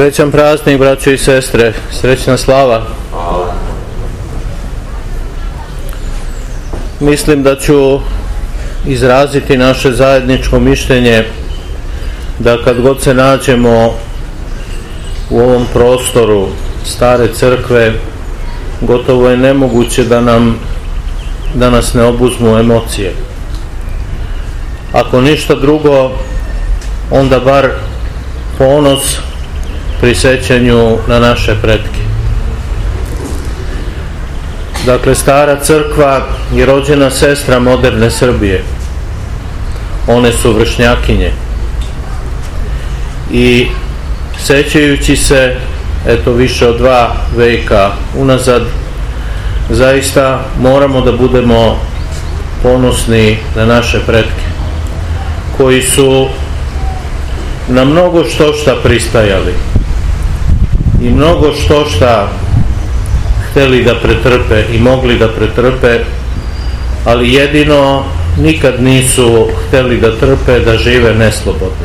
Srećan praznik, braćo i sestre, srećna slava. Mislim da ću izraziti naše zajedničko mišljenje da kad god se nađemo u ovom prostoru stare crkve, gotovo je nemoguće da nas ne obuzmu emocije. Ako ništa drugo, onda bar ponos pri sećanju na naše pretke. Dakle, stara crkva je rođena sestra moderne Srbije. One su vršnjakinje. I sećajući se, više od 2 veka unazad, zaista moramo da budemo ponosni na naše pretke, koji su na mnogo šta pristajali i mnogo šta hteli da pretrpe i mogli da pretrpe, ali jedino nikad nisu hteli da trpe da žive neslobodni.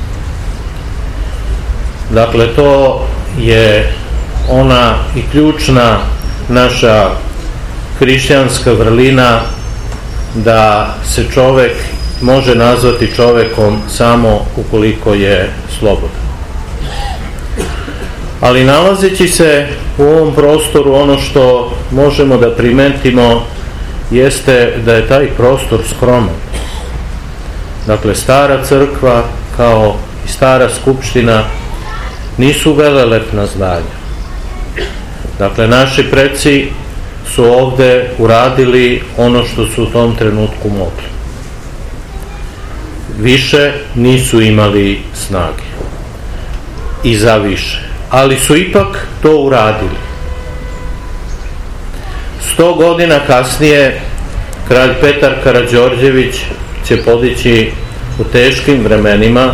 Dakle, to je ona i ključna naša hrišćanska vrlina, da se čovek može nazvati čovekom samo ukoliko je slobodan. Ali nalazeći se u ovom prostoru, ono što možemo da primetimo jeste da je taj prostor skroman. Dakle, stara crkva kao i stara skupština nisu velelepna zdanja. Dakle, naši preci su ovde uradili ono što su u tom trenutku mogli. Više nisu imali snage i za više, ali su ipak to uradili. 100 godina kasnije kralj Petar Karađorđević će podići u teškim vremenima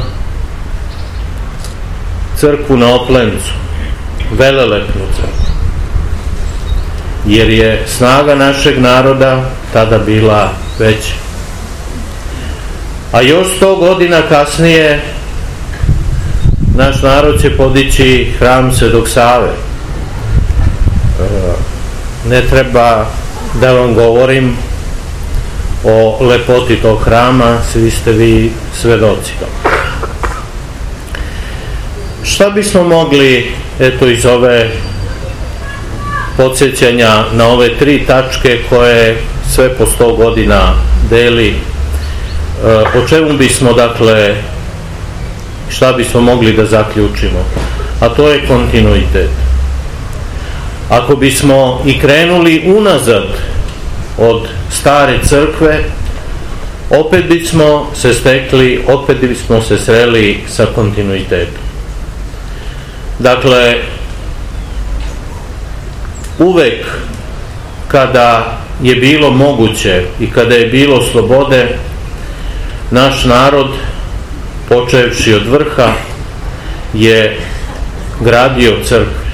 crkvu na Oplencu, velelepnu crkvu, jer je snaga našeg naroda tada bila veća. A još 100 godina kasnije naš narod će podići hram Svetog Save. Ne treba da vam govorim o lepoti tog hrama, svi ste vi svedoci. Šta bismo mogli, iz ove podsjećanja na ove 3 tačke koje sve po 100 godina deli, o čemu bismo, dakle, šta bismo mogli da zaključimo? A to je kontinuitet. Ako bismo i krenuli unazad od stare crkve, opet bismo se sreli sa kontinuitetom. Dakle, uvek kada je bilo moguće i kada je bilo slobode, naš narod, počevši od vrha, je gradio crkve.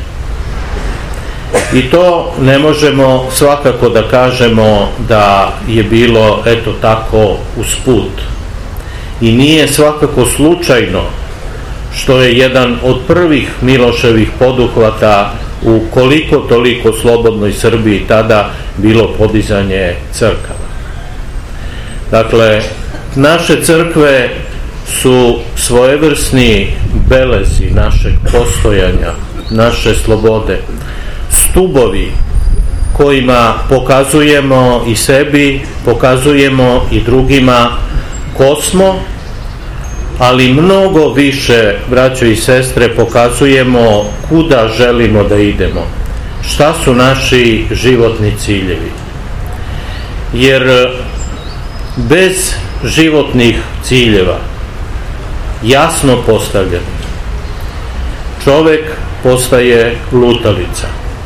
I to ne možemo svakako da kažemo da je bilo tako usput. I nije svakako slučajno što je jedan od prvih Miloševih poduhvata u koliko toliko slobodnoj Srbiji tada bilo podizanje crkava. Dakle, naše crkve su svojevrsni belezi našeg postojanja, naše slobode, stubovi kojima pokazujemo i sebi, pokazujemo i drugima ko smo, ali mnogo više, braćo i sestre, pokazujemo kuda želimo da idemo, šta su naši životni ciljevi. Jer bez životnih ciljeva, jasno postavljen, čovek postaje lutalica.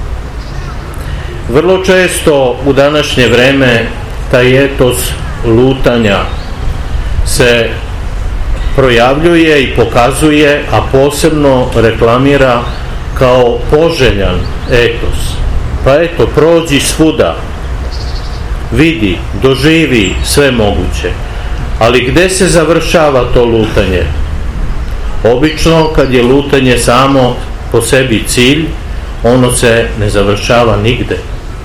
Vrlo često u današnje vreme taj etos lutanja se projavljuje i pokazuje, a posebno reklamira kao poželjan etos. Pa prođi svuda, vidi, doživi sve moguće. Ali gde se završava to lutanje? Obično kad je lutanje samo po sebi cilj, ono se ne završava nigde.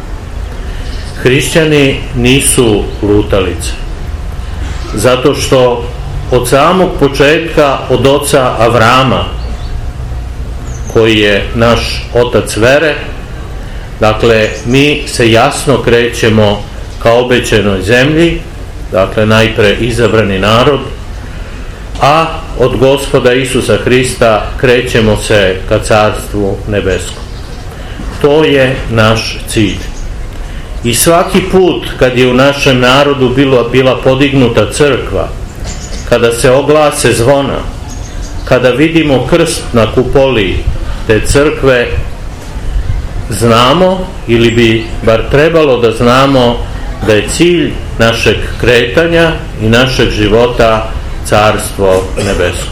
Hrišćani nisu lutalice, zato što od samog početka, od oca Avrama, koji je naš otac vere, dakle mi se jasno krećemo ka obećanoj zemlji, dakle najpre izabrani narod, a od Gospoda Isusa Hrista krećemo se ka Carstvu nebeskom. To je naš cilj. I svaki put kad je u našem narodu bila podignuta crkva, kada se oglase zvona, kada vidimo krst na kupoli te crkve, znamo, ili bi bar trebalo da znamo, da je cilj našeg kretanja i našeg života Carstvo nebesko.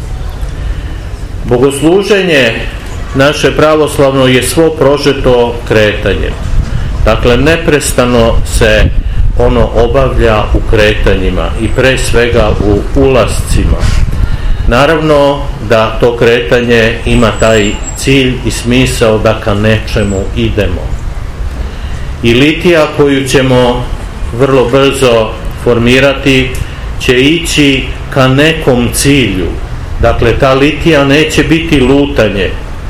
Bogosluženje naše pravoslavno je svo prožeto kretanjem. Dakle, neprestano se ono obavlja u kretanjima i pre svega u ulascima. Naravno da to kretanje ima taj cilj i smisao da ka nečemu idemo. I litija koju ćemo vrlo brzo formirati će ići ka nekom cilju. Dakle, ta litija neće biti lutanje.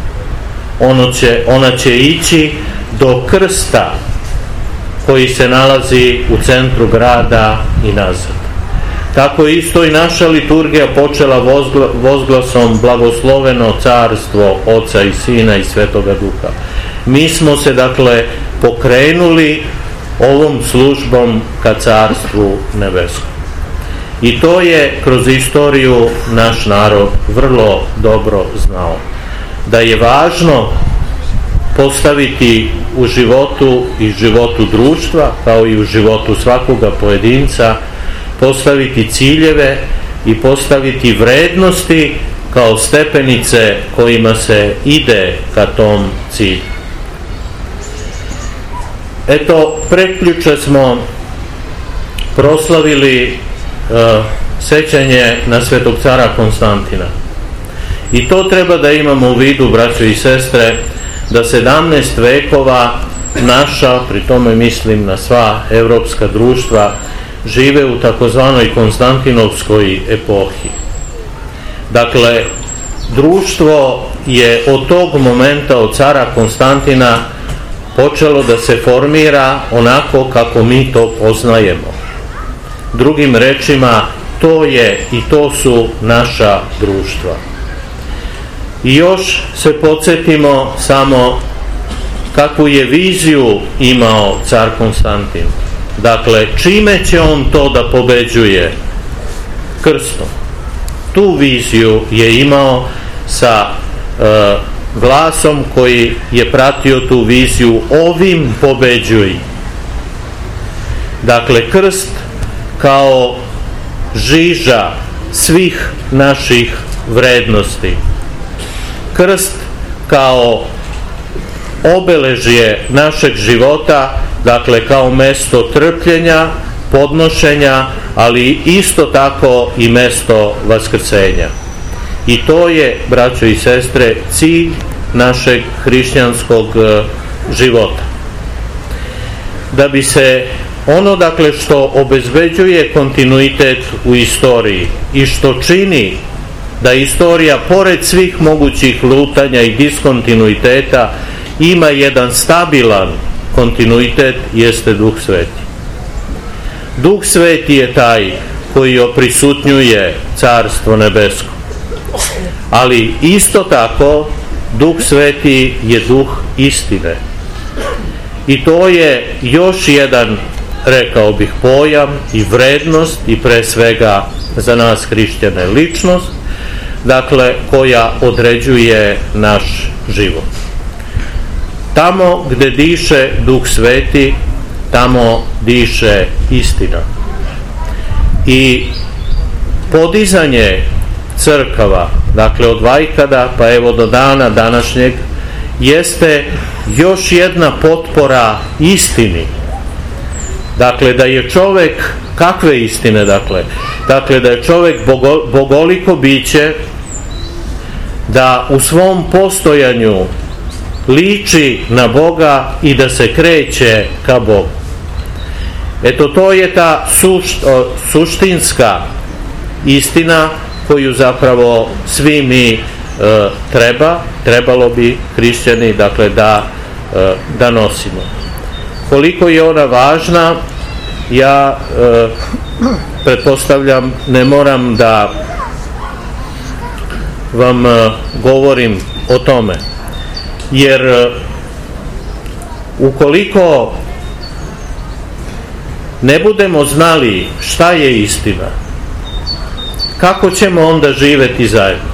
Ona će ići do krsta koji se nalazi u centru grada i nazad. Tako isto i naša liturgija počela vozglasom blagosloveno carstvo Oca i Sina i Svetoga Duha. Mi smo se dakle pokrenuli ovom službom ka Carstvu nebeskom. I to je kroz istoriju naš narod vrlo dobro znao. Da je važno postaviti u životu i životu društva, kao i u životu svakoga pojedinca, postaviti ciljeve i postaviti vrednosti kao stepenice kojima se ide ka tom cilju. Eto, prekjuče smo proslavili sećanje na svetog cara Konstantina. I to treba da imamo u vidu, braćo i sestre, da 17 vekova naša, pri tome mislim na sva evropska društva, žive u takozvanoj Konstantinovskoj epohi. Dakle, društvo je od tog momenta, od cara Konstantina, počelo da se formira onako kako mi to poznajemo. Drugim rečima, to je i to su naša društva. I još se podsjetimo samo kakvu je viziju imao car Konstantin. Dakle, čime će on to da pobeđuje? Krstom. Tu viziju je imao sa glasom koji je pratio tu viziju: ovim pobeđuj. Dakle, krst kao žiža svih naših vrednosti. Krst kao obeležje našeg života, dakle kao mesto trpljenja, podnošenja, ali isto tako i mesto vaskrsenja. I to je, braćo i sestre, cilj našeg hrišćanskog života. Da bi se ono, dakle, što obezbeđuje kontinuitet u istoriji i što čini da istorija, pored svih mogućih lutanja i diskontinuiteta, ima jedan stabilan kontinuitet, jeste Duh Sveti. Duh Sveti je taj koji oprisutnjuje Carstvo nebesko. Ali isto tako Duh Sveti je Duh istine. I to je još jedan, rekao bih, pojam i vrednost i pre svega za nas hrišćane ličnost, dakle, koja određuje naš život. Tamo gde diše Duh Sveti, tamo diše istina. I podizanje crkava, dakle od vajkada pa evo do dana današnjeg, jeste još jedna potpora istini. Dakle, da je čovek, kakve istine, dakle da je čovek bogoliko biće, da u svom postojanju liči na Boga i da se kreće ka Bogu. Eto, to je ta suštinska istina koju zapravo svi mi trebalo bi hrišćani, dakle, da nosimo. Koliko je ona važna, ja pretpostavljam, ne moram da vam govorim o tome, jer ukoliko ne budemo znali šta je istina, kako ćemo onda živeti zajedno?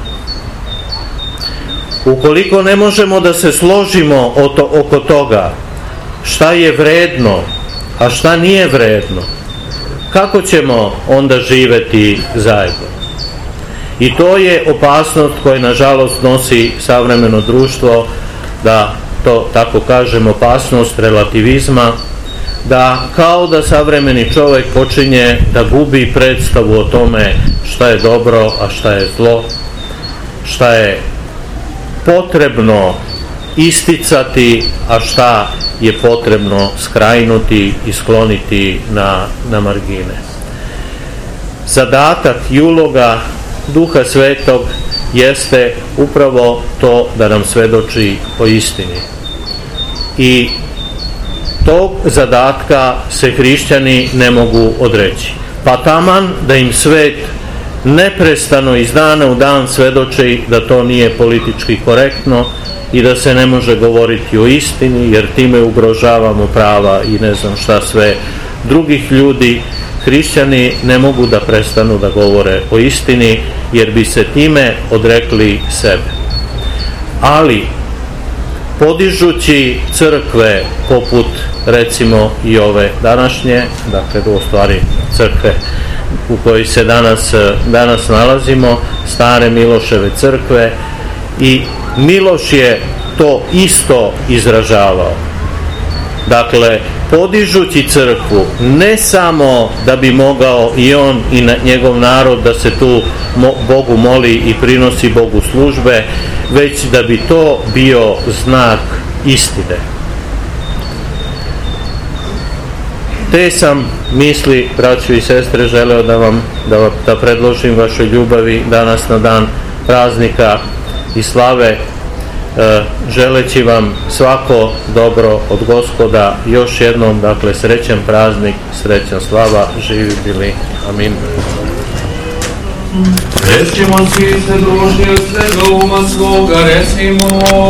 Ukoliko ne možemo da se složimo oko toga šta je vredno, a šta nije vredno, kako ćemo onda živeti zajedno? I to je opasnost koju nažalost nosi savremeno društvo, da to tako kažem, opasnost relativizma, da kao da savremeni čovjek počinje da gubi predstavu o tome šta je dobro, a šta je zlo, šta je potrebno isticati, a šta je potrebno skrajnuti i skloniti na margine. Zadatak i uloga Duha Svetog jeste upravo to da nam svedoči o istini. I tog zadatka se hrišćani ne mogu odreći. Pa taman da im svet neprestano iz dana u dan svedoči da to nije politički korektno i da se ne može govoriti o istini, jer time ugrožavamo prava i ne znam šta sve drugih ljudi, hrišćani ne mogu da prestanu da govore o istini, jer bi se time odrekli sebe. Ali podižući crkve poput recimo i ove današnje, dakle u stvari crkve u kojoj se danas nalazimo, stare Miloševe crkve, i Miloš je to isto izražavao. Dakle, podižući crkvu ne samo da bi mogao i on i njegov narod da se tu Bogu moli i prinosi Bogu službe, već da bi to bio znak istine. Te sam misli, braćo i sestre, želeo da predložim vašoj ljubavi danas na dan praznika i slave, želeći vam svako dobro od Gospoda. Još jednom, dakle, srećan praznik, srećan slava, živi bili. Amin. Rećemo svi se družnje od svega uma svoga, recimo